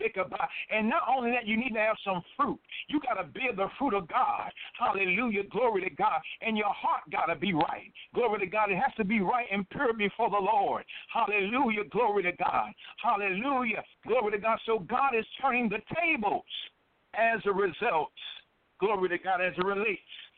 And not only that, you need to have some fruit. You got to bear the fruit of God. Hallelujah. Glory to God. And your heart got to be right. Glory to God. It has to be right and pure before the Lord. Hallelujah. Glory to God. Hallelujah. Glory to God. So God is turning the tables as a result. Glory to God, as it relates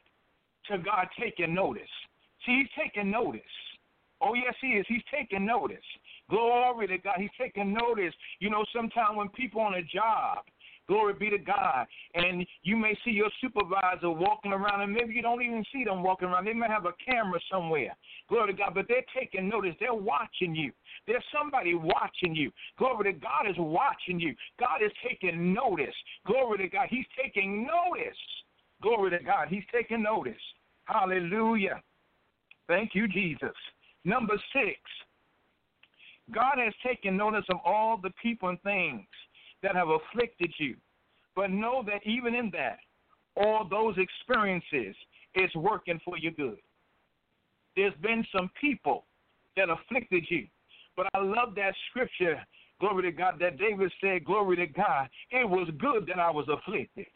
to God taking notice. See, He's taking notice. Oh, yes, He is. He's taking notice. Glory to God. He's taking notice. You know, sometimes when people on a job, glory be to God, and you may see your supervisor walking around, and maybe you don't even see them walking around. They may have a camera somewhere. Glory to God, but they're taking notice. They're watching you. There's somebody watching you. Glory to God is watching you. God is taking notice. Glory to God. He's taking notice. Glory to God. He's taking notice. Hallelujah. Thank you, Jesus. Number six, God has taken notice of all the people and things that have afflicted you. But know that even in that, all those experiences is working for your good. There's been some people that afflicted you. But I love that scripture, glory to God, that David said, glory to God, it was good that I was afflicted.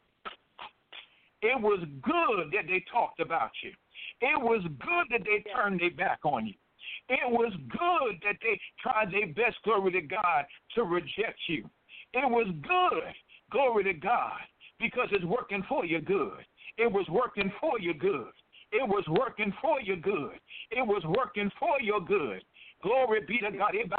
It was good that they talked about you. It was good that they turned their back on you. It was good that they tried their best, glory to God, to reject you. It was good, glory to God, because it's working for your good. It was working for your good. It was working for your good. It was working for your good. Glory be to God. It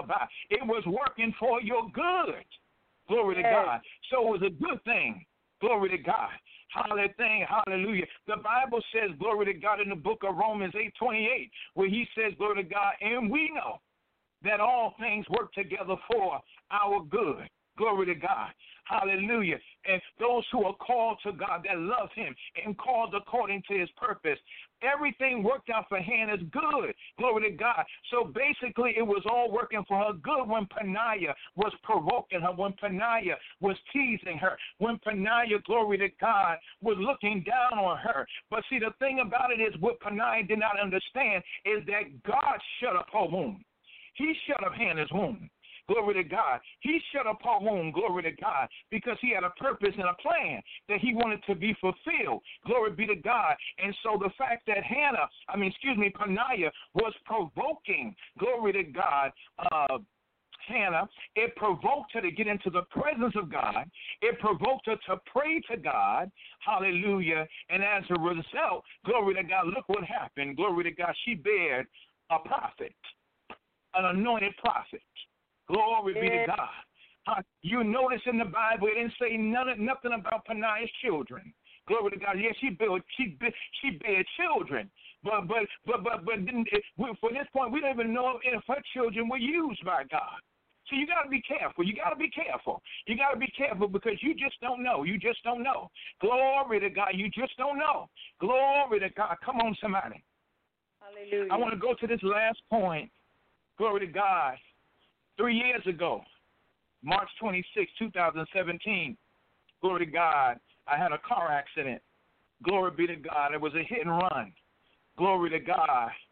was working for your good. Glory to God. So it was a good thing. Glory to God. Hallelujah. Hallelujah. The Bible says, glory to God, in the book of Romans eight twenty-eight, where He says, glory to God, and we know that all things work together for our good. Glory to God. Hallelujah. And those who are called to God, that love Him and called according to His purpose, everything worked out for Hannah's good. Glory to God. So basically, it was all working for her good when Peninnah was provoking her, when Peninnah was teasing her, when Peninnah, glory to God, was looking down on her. But see, the thing about it is what Peninnah did not understand is that God shut up her womb. He shut up Hannah's womb. Glory to God. He shut up her womb, glory to God, because He had a purpose and a plan that He wanted to be fulfilled. Glory be to God. And so the fact that Hannah, I mean, excuse me, Peninnah was provoking, glory to God, uh, Hannah, it provoked her to get into the presence of God. It provoked her to pray to God. Hallelujah. And as a result, glory to God, look what happened. Glory to God. She bared a prophet, an anointed prophet. Glory yeah. be to God. Uh, you notice in the Bible, it didn't say none, nothing about Peninnah's children. Glory to God. Yes, she built, she she bare children, but but but but but didn't, for this point, we don't even know if her children were used by God. So you got to be careful. You got to be careful. You got to be careful because you just don't know. You just don't know. Glory to God. You just don't know. Glory to God. Come on, somebody. Hallelujah. I want to go to this last point. Glory to God. Three years ago, March twenty-sixth, twenty seventeen, glory to God, I had a car accident. Glory be to God. It was a hit and run. Glory to God.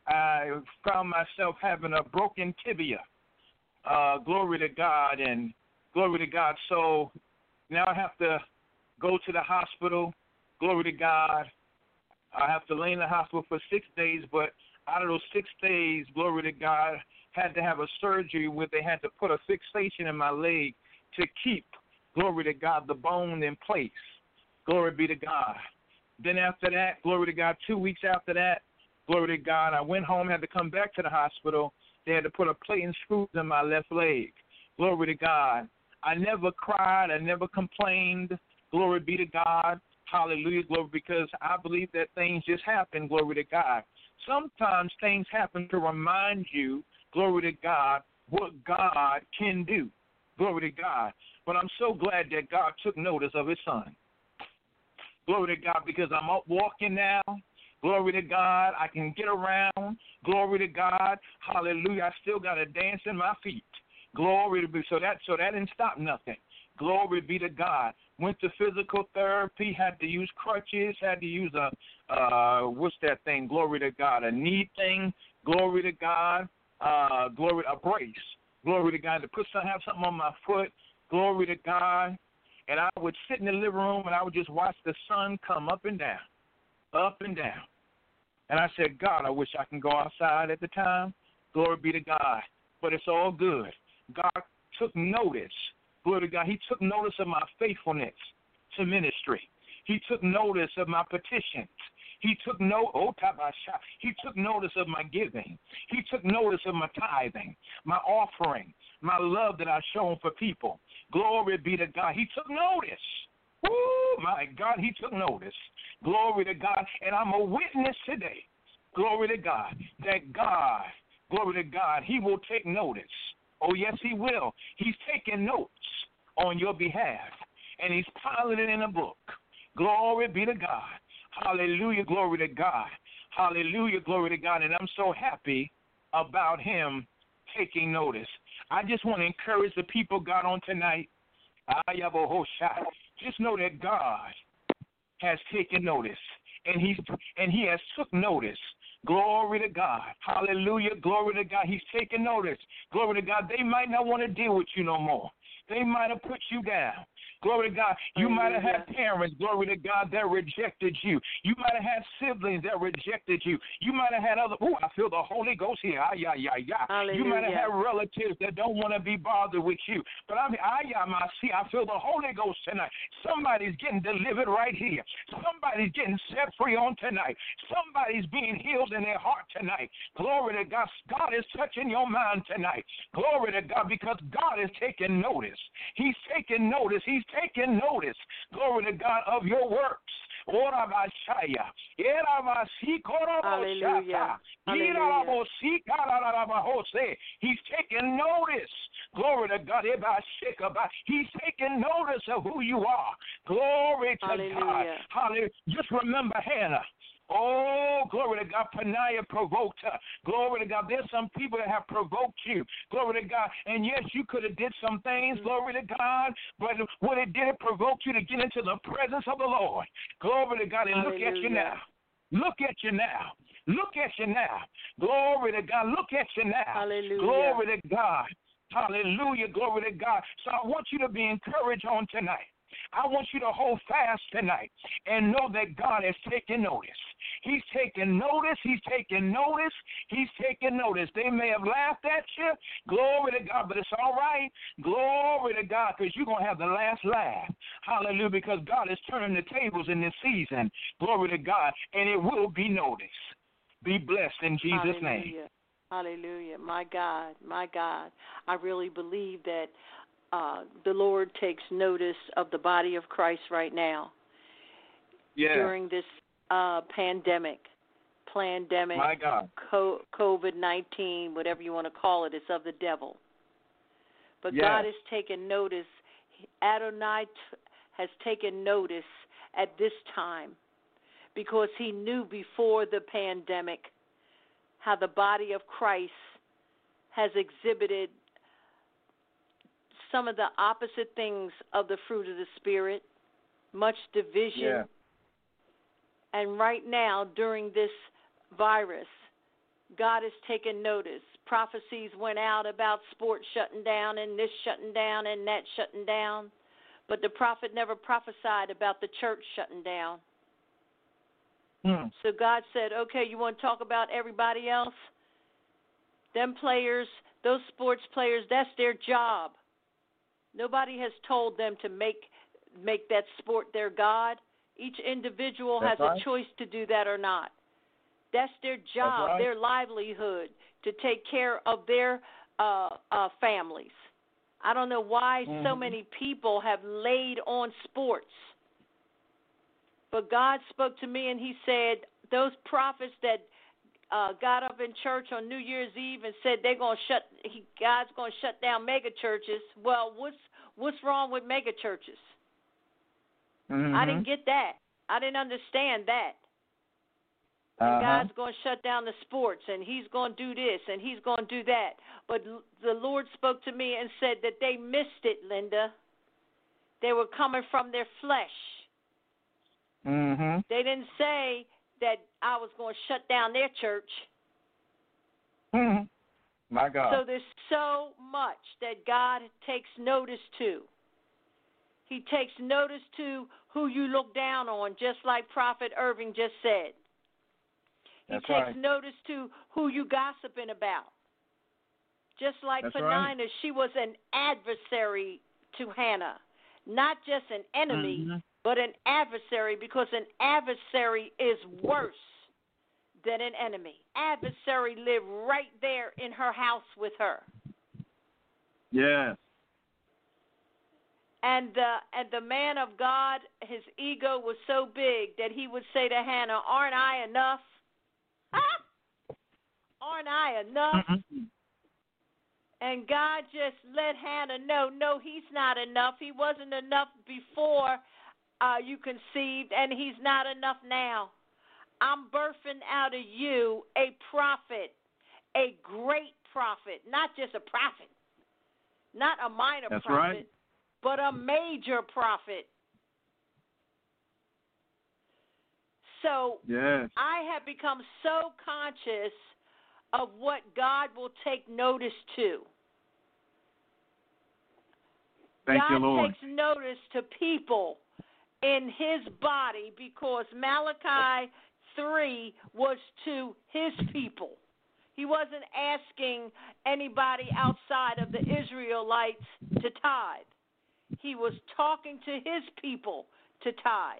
I found myself having a broken tibia. Uh, glory to God, and glory to God. So now I have to go to the hospital. Glory to God. I have to lay in the hospital for six days, but out of those six days, glory to God, had to have a surgery where they had to put a fixation in my leg to keep, glory to God, the bone in place. Glory be to God. Then after that, glory to God, two weeks after that, glory to God, I went home, had to come back to the hospital. They had to put a plate and screws in my left leg. Glory to God. I never cried. I never complained. Glory be to God. Hallelujah. Glory, because I believe that things just happen. Glory to God. Sometimes things happen to remind you, glory to God, what God can do. Glory to God. But I'm so glad that God took notice of his son. Glory to God, because I'm up walking now. Glory to God. I can get around. Glory to God. Hallelujah. I still got a dance in my feet. Glory to be. So that so that didn't stop nothing. Glory be to God. Went to physical therapy, had to use crutches, had to use a, uh, what's that thing? Glory to God. A knee thing. Glory to God. Uh, glory, a brace. Glory to God. To put some, have something on my foot. Glory to God. And I would sit in the living room and I would just watch the sun come up and down, up and down. And I said, God, I wish I can go outside at the time. Glory be to God. But it's all good. God took notice. Glory to God. He took notice of my faithfulness to ministry. He took notice of my petitions. He took no oh tabasha. He took notice of my giving. He took notice of my tithing, my offering, my love that I've shown for people. Glory be to God. He took notice. Oh my God, he took notice. Glory to God. And I'm a witness today. Glory to God. That God, glory to God, he will take notice. Oh, yes, he will. He's taking notes on your behalf, and he's piling it in a book. Glory be to God. Hallelujah, glory to God. Hallelujah, glory to God. And I'm so happy about him taking notice. I just want to encourage the people, God, on tonight. Just know that God has taken notice, and he's and he has took notice. Glory to God. Hallelujah. Glory to God. He's taking notice. Glory to God. They might not want to deal with you no more. They might have put you down. Glory to God. You might have had parents, glory to God, that rejected you. You might have had siblings that rejected you. You might have had other, oh, I feel the Holy Ghost here. Ah, yeah, yeah, yeah. You might have had relatives that don't want to be bothered with you. But I'm, ah, yeah, I see, I feel the Holy Ghost tonight. Somebody's getting delivered right here. Somebody's getting set free on tonight. Somebody's being healed in their heart tonight. Glory to God. God is touching your mind tonight. Glory to God, because God is taking notice. He's taking notice. He's taking notice, glory to God, of your works. Hallelujah. Hallelujah. He's taking notice. Glory to God. He's taking notice of who you are. Glory to Hallelujah. God. Hallelujah. Just remember Hannah. Oh, glory to God. Peninnah provoked her. Glory to God. There's some people that have provoked you. Glory to God. And yes, you could have did some things. Glory to God. But what it did, it provoked you to get into the presence of the Lord. Glory to God. And Hallelujah. Look at you now. Look at you now. Look at you now. Glory to God. Look at you now. Hallelujah. Glory to God. Hallelujah. Glory to God. So I want you to be encouraged on tonight. I want you to hold fast tonight and know that God has taken notice. He's taking notice. He's taking notice. He's taking notice. They may have laughed at you. Glory to God, but it's all right. Glory to God, because you're going to have the last laugh. Hallelujah, because God is turning the tables in this season. Glory to God, and it will be noticed. Be blessed in Jesus' Hallelujah. name. Hallelujah. My God, my God. I really believe that uh, the Lord takes notice of the body of Christ right now. Yeah. During this uh, pandemic, pandemic, my God. COVID nineteen, whatever you want to call it, it's of the devil. But yes. God has taken notice. Adonai t- has taken notice at this time because he knew before the pandemic how the body of Christ has exhibited some of the opposite things of the fruit of the Spirit, much division. Yeah. And right now, during this virus, God has taken notice. Prophecies went out about sports shutting down and this shutting down and that shutting down. But the prophet never prophesied about the church shutting down. Hmm. So God said, okay, you want to talk about everybody else? Them players, those sports players, that's their job. Nobody has told them to make make that sport their God. Each individual That's has right. a choice to do that or not. That's their job, right. their livelihood, to take care of their uh, uh, families. I don't know why mm-hmm. so many people have laid on sports. But God spoke to me and he said, those prophets that uh, got up in church on New Year's Eve and said they're going to shut, he, God's going to shut down mega churches. Well, what's what's wrong with mega churches? Mm-hmm. I didn't get that. I didn't understand that. Uh-huh. And God's going to shut down the sports, and he's going to do this, and he's going to do that. But the Lord spoke to me and said that they missed it, Linda. They were coming from their flesh. Mm-hmm. They didn't say that I was going to shut down their church. Mm-hmm. My God. So there's so much that God takes notice to. He takes notice to who you look down on, just like Prophet Irving just said. He That's takes right. notice to who you gossiping about. Just like That's Peninnah, right. she was an adversary to Hannah. Not just an enemy, mm-hmm. but an adversary, because an adversary is worse than an enemy. Adversary lived right there in her house with her. Yes. And the, and the man of God, his ego was so big that he would say to Hannah, aren't I enough? Aren't I enough? Mm-hmm. And God just let Hannah know, no, he's not enough. He wasn't enough before uh, you conceived, and he's not enough now. I'm birthing out of you a prophet, a great prophet, not just a prophet, not a minor That's prophet, right. but a major prophet. So yes. I have become so conscious of what God will take notice to. Thank God you, Lord. takes notice to people in his body, because Malachi three was to his people. He wasn't asking anybody outside of the Israelites to tithe. He was talking to his people to tithe.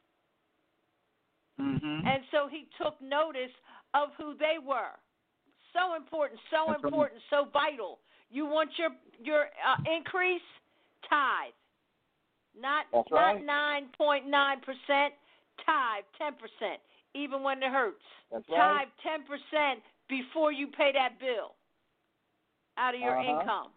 Mm-hmm. And so he took notice of who they were. So important, so That's important, right. so vital. You want your your uh, increase? Tithe. Not That's not right. nine point nine percent. Tithe ten percent, even when it hurts. That's right. Tithe ten percent before you pay that bill out of your uh-huh. income.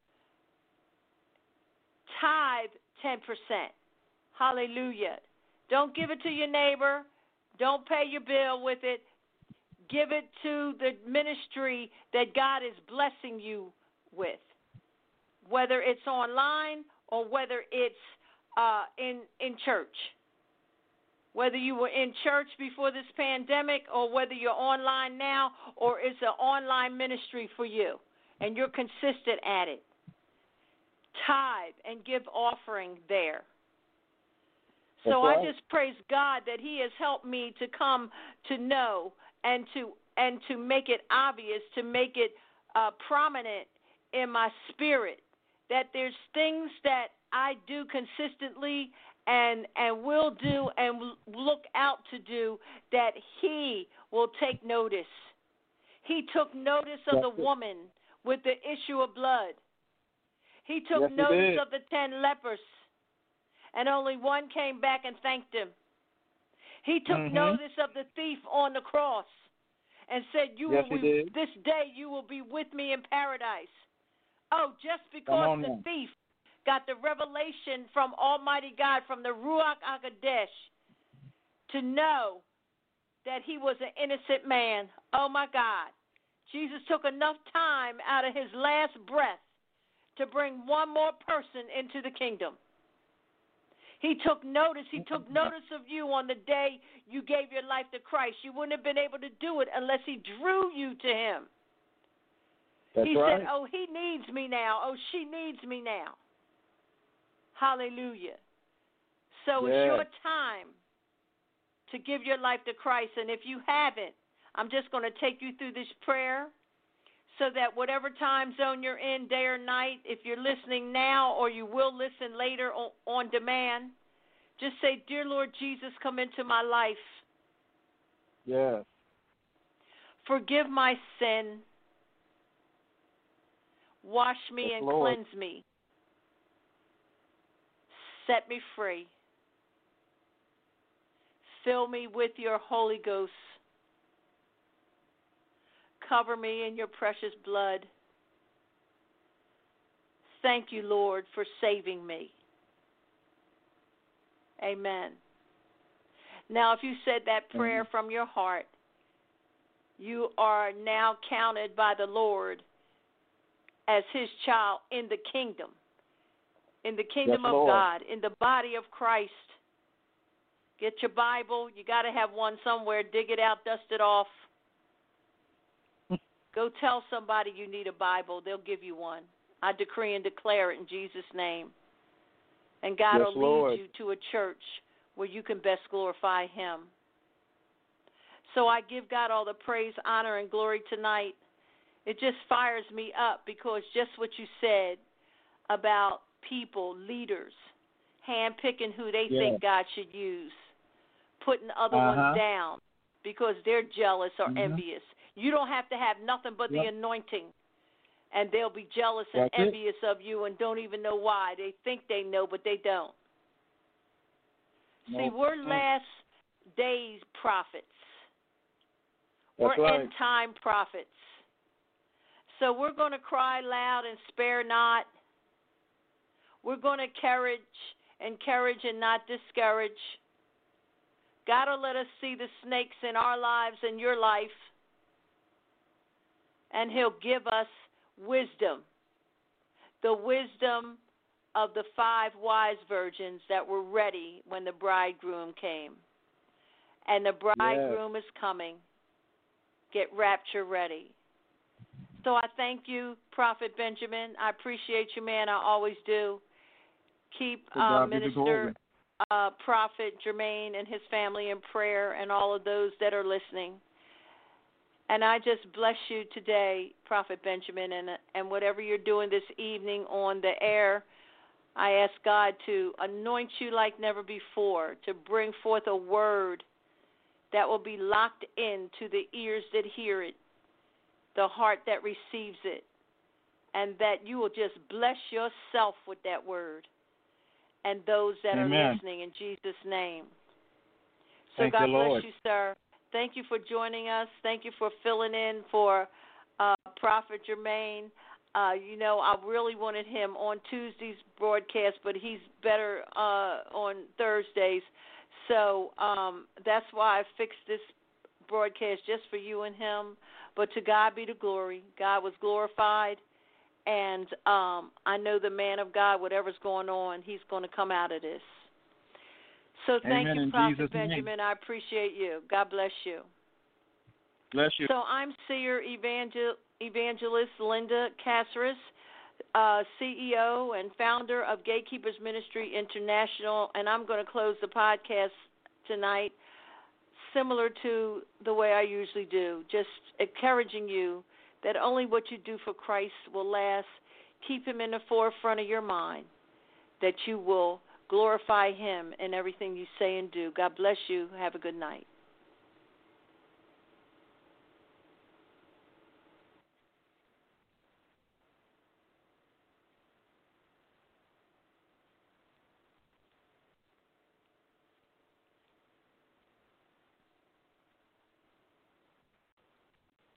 Tithe ten percent. Hallelujah. Don't give it to your neighbor. Don't pay your bill with it. Give it to the ministry that God is blessing you with, whether it's online or whether it's uh, in in church. Whether you were in church before this pandemic or whether you're online now, or it's an online ministry for you and you're consistent at it. Tithe and give offering there. That's So right. I just praise God that he has helped me to come to know and to and to make it obvious, to make it uh, prominent in my spirit, that there's things that I do consistently and and will do and look out to do that he will take notice. He took notice of That's the it. woman with the issue of blood. He took Yes, he notice did. of the ten lepers, and only one came back and thanked him. He took mm-hmm. notice of the thief on the cross and said, "You yes, will he be, did. this day you will be with me in paradise." Oh, just Come because on the now. thief got the revelation from Almighty God, from the Ruach HaKodesh, to know that he was an innocent man. Oh, my God. Jesus took enough time out of his last breath to bring one more person into the kingdom. He took notice. He took notice of you on the day you gave your life to Christ. You wouldn't have been able to do it unless he drew you to him. That's he right. said, oh, he needs me now. Oh, she needs me now. Hallelujah. So yes. it's your time to give your life to Christ. And if you haven't, I'm just going to take you through this prayer so that whatever time zone you're in, day or night, if you're listening now or you will listen later on, on demand, just say, Dear Lord Jesus, come into my life. Yes. Forgive my sin. Wash me yes, and Lord. cleanse me. Set me free. Fill me with your Holy Ghost. Cover me in your precious blood. Thank you, Lord, for saving me. Amen. Now, if you said that prayer Amen. from your heart, you are now counted by the Lord as his child in the kingdom, in the kingdom yes, of Lord. God, in the body of Christ. Get your Bible. You got to have one somewhere. Dig it out, dust it off. Go tell somebody you need a Bible. They'll give you one. I decree and declare it in Jesus' name. And God yes, will Lord. lead you to a church where you can best glorify him. So I give God all the praise, honor, and glory tonight. It just fires me up because just what you said about people, leaders, handpicking who they yeah. think God should use, putting other uh-huh. ones down because they're jealous or mm-hmm. envious. You don't have to have nothing but yep. the anointing, and they'll be jealous and That's envious it. of you and don't even know why. They think they know, but they don't. No. See, we're last days prophets. That's we're right. end time prophets. So we're going to cry loud and spare not. We're going to encourage, encourage and not discourage. God will let us see the snakes in our lives and your life, and he'll give us wisdom, the wisdom of the five wise virgins that were ready when the bridegroom came. And the bridegroom yes. is coming. Get rapture ready. So I thank you, Prophet Benjamin. I appreciate you, man. I always do. Keep uh, Minister uh, Prophet Jermaine and his family in prayer and all of those that are listening. And I just bless you today, Prophet Benjamin, and and whatever you're doing this evening on the air, I ask God to anoint you like never before, to bring forth a word that will be locked into the ears that hear it, the heart that receives it, and that you will just bless yourself with that word and those that Amen. are listening in Jesus' name. So Thank God you, bless Lord. you, sir. Thank you for joining us. Thank you for filling in for uh, Prophet Jermaine. Uh, you know, I really wanted him on Tuesday's broadcast, but he's better uh, on Thursdays. So um, that's why I fixed this broadcast just for you and him. But to God be the glory. God was glorified. And um, I know the man of God, whatever's going on, he's going to come out of this. So thank Amen. you, In Prophet Jesus' Benjamin. name. I appreciate you. God bless you. Bless you. So I'm Seer Evangel- Evangelist Linda Caceres, uh, C E O and founder of Gatekeepers Ministry International, and I'm going to close the podcast tonight similar to the way I usually do, just encouraging you that only what you do for Christ will last. Keep him in the forefront of your mind, that you will glorify him in everything you say and do. God bless you. Have a good night.